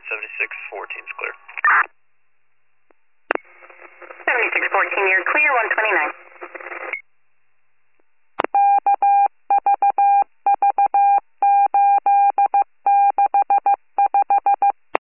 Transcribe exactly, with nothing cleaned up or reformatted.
seventy-six fourteen is clear. seventy-six fourteen, you're clear, one twenty-nine.